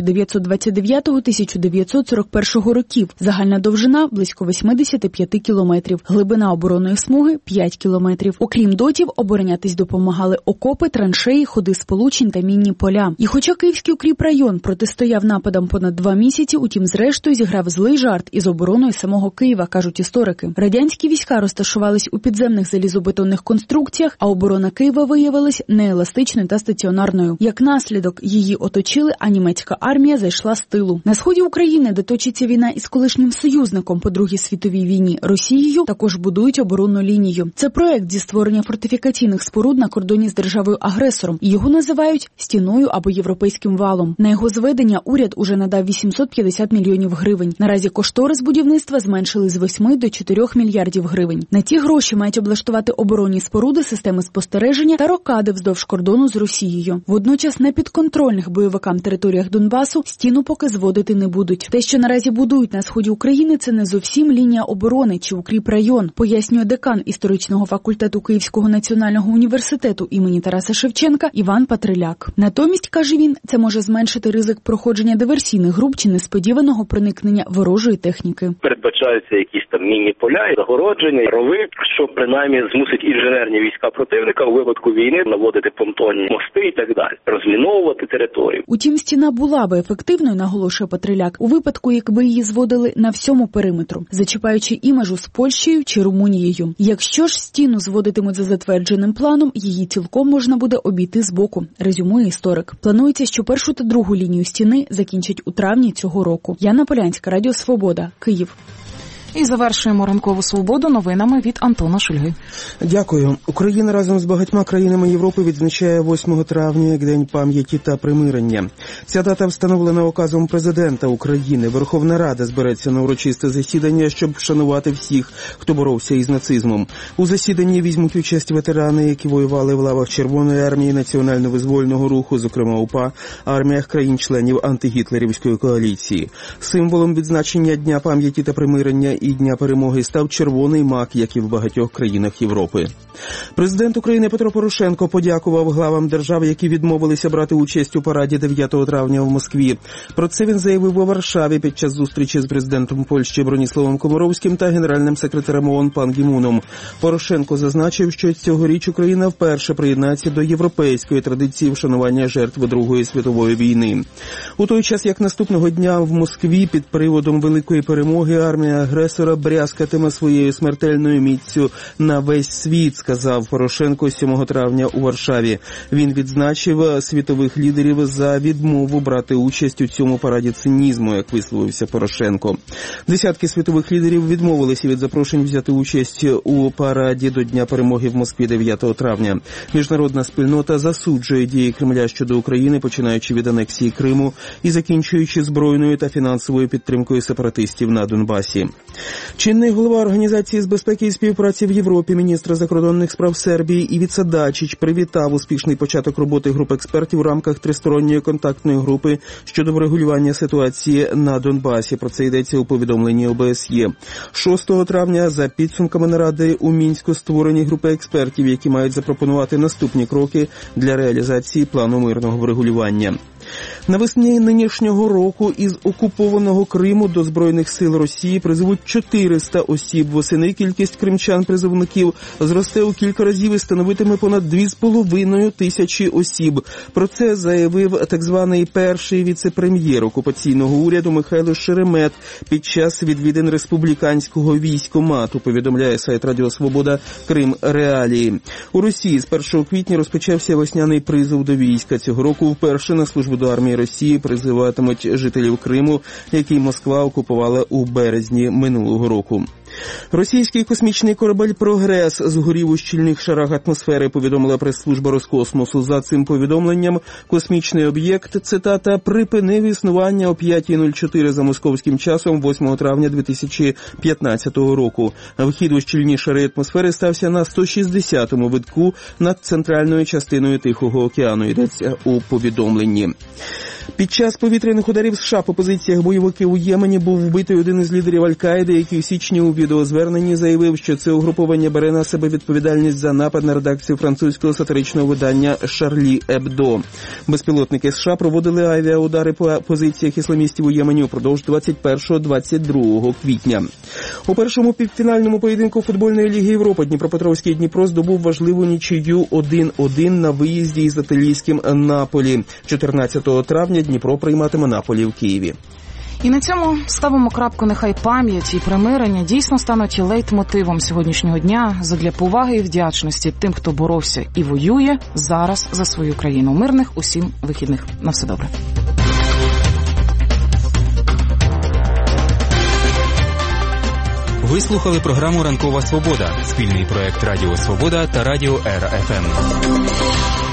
1929-1941 років. Загальна довжина – близько 85 кілометрів. Глибина оборонної смуги – 5 кілометрів. Окрім дотів, оборонятись допомагали окопи, траншеї, ходи сполучень та мінні поля. І хоча Київський укріпрайон протистояв нападам понад 2 місяці, утім зрештою зіграв злий жарт із обороною самого Києва, кажуть історики. Радянські війська розташувались у підземних залізобетонних конструкціях, а оборона Києва виявилась нееластичною та стаціонарною. Як наслідок, її оточили, а німецька армія зайшла з тилу. На сході України, де точиться війна із колишнім союзником по Другій світовій війні Росією, також будують оборонну лінію. Це проект зі створення фортифікаційних споруд на кордоні з державою-агресором. Його називають стіною або європейським валом. На його зведення уряд уже надав 850 мільйонів гривень. Наразі кошторис будівництва зменшили з 8 до 4 мільярдів гривень. На ті гроші мають облаштувати оборонні споруди, системи спостереження та рокади вздовж кордону з Росією. Водночас на підконтрольних бойовикам територіях Донбасу стіну поки зводити не будуть. Те, що наразі будують на сході України, це не зовсім лінія оборони чи укріпрайон, пояснює декан історичного факультету Київського національного університету імені Тараса Шевченка Іван Патриляк. Натомість, каже він, це може зменшити ризик проходження диверсійних груп чи несподіваного проникнення ворожої техніки. Передбачаються якісь там міні-поля, загородження, рови, що принаймні змусить інженерні війська противника у випадку війни наводити понтонні мости і так далі, розміновувати територію. Утім, стіна була би ефективною, наголошує Патриляк, у випадку, якби її зводили на всьому периметру, зачіпаючи і межу з Польщею чи Румунією. Якщо ж стіну зводитимуть за затвердженим планом, її цілком можна буде обійти збоку, резюмує історик. Планується, що першу та другу лінію стіни закінчать у травні цього року. Яна Полянська, Радіо Свобода, Київ. І завершуємо ранкову свободу новинами від Антона Шульги. Дякую. Україна разом з багатьма країнами Європи відзначає 8 травня як День пам'яті та примирення. Ця дата встановлена указом президента України. Верховна Рада збереться на урочисте засідання, щоб вшанувати всіх, хто боровся із нацизмом. У засіданні візьмуть участь ветерани, які воювали в лавах Червоної армії, Національно-визвольного руху, зокрема УПА, арміях країн-членів антигітлерівської коаліції. Символом відзначення Дня пам'яті та примирення і Дня перемоги став червоний мак, як і в багатьох країнах Європи. Президент України Петро Порошенко подякував главам держав, які відмовилися брати участь у параді 9 травня в Москві. Про це він заявив у Варшаві під час зустрічі з президентом Польщі Броніславом Комаровським та генеральним секретарем ООН Пан Гі Муном. Порошенко зазначив, що цьогоріч Україна вперше приєднається до європейської традиції вшанування жертв Другої світової війни. У той час, як наступного дня в Москві під приводом великої перемоги армія агресора брязкатиме своєю смертельною міццю на весь світ, сказав Порошенко 7 травня у Варшаві. Він відзначив світових лідерів за відмову брати участь у цьому параді цинізму, як висловився Порошенко. Десятки світових лідерів відмовилися від запрошень взяти участь у параді до Дня перемоги в Москві 9 травня. Міжнародна спільнота засуджує дії Кремля щодо України, починаючи від анексії Криму і закінчуючи збройною та фінансовою підтримкою сепаратистів на Донбасі. Чинний голова Організації з безпеки і співпраці в Європі, міністр закордонних справ Сербії Івіца Дачич привітав успішний початок роботи груп експертів у рамках тристоронньої контактної групи щодо врегулювання ситуації на Донбасі. Про це йдеться у повідомленні ОБСЄ. 6 травня за підсумками наради у Мінську створені групи експертів, які мають запропонувати наступні кроки для реалізації плану мирного врегулювання. Навесні нинішнього року із окупованого Криму до Збройних сил Росії призовуть 400 осіб. Восени кількість кримчан-призовників зросте у кілька разів і становитиме понад 2,5 тисячі осіб. Про це заявив так званий перший віце-прем'єр окупаційного уряду Михайло Шеремет під час відвідин республіканського військкомату, повідомляє сайт Радіо Свобода Крим Реалії. У Росії з 1 квітня розпочався весняний призов до війська. Цього року вперше на службу до армії Росії призиватимуть жителів Криму, який Москва окупувала у березні минулого року. Російський космічний корабель «Прогрес» згорів у щільних шарах атмосфери, повідомила прес-служба Роскосмосу. За цим повідомленням, космічний об'єкт, цитата, припинив існування о 5:04 за московським часом 8 травня 2015 року. Вхід у щільні шари атмосфери стався на 160-му витку над центральною частиною Тихого океану, йдеться у повідомленні. Під час повітряних ударів США по позиціях бойовиків у Ємені був вбитий один із лідерів Аль-Каїди, який у січні увірвав відеозверненні заявив, що це угруповання бере на себе відповідальність за напад на редакцію французького сатиричного видання «Шарлі Ебдо». Безпілотники США проводили авіаудари по позиціях ісламістів у Ємені упродовж 21-22 квітня. У першому півфінальному поєдинку футбольної ліги Європи Дніпропетровський Дніпро здобув важливу нічию 1-1 на виїзді із італійським Наполі. 14 травня Дніпро прийматиме Наполі в Києві. І на цьому ставимо крапку. Нехай пам'ять і примирення дійсно стануть лейтмотивом сьогоднішнього дня задля поваги і вдячності тим, хто боровся і воює зараз за свою країну. Мирних усім вихідних. На все добре. Ви слухали програму «Ранкова Свобода» – спільний проект Радіо Свобода та Радіо РФМ.